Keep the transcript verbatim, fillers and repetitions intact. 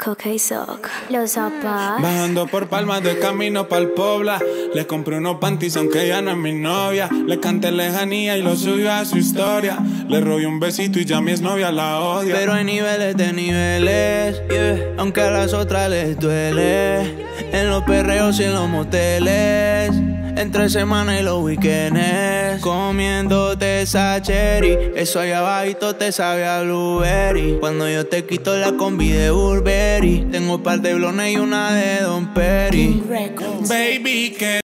Coca y Soc, los zapatos. Bajando por Palmas de camino pa'l Pobla. Le compré unos panties aunque ella no es mi novia. Le canté lejanía y lo subió a su historia. Le robé un besito y ya mi exnovia la odia. Pero hay niveles de niveles, yeah. Aunque a las otras les duele. En los perreos y en los moteles, entre semana y los weekends, comiéndote esa cherry. Eso allá abajito te sabe a blueberry. Cuando yo te quito la combi de Burberry, tengo un par de blones y una de Don Perry. Baby, que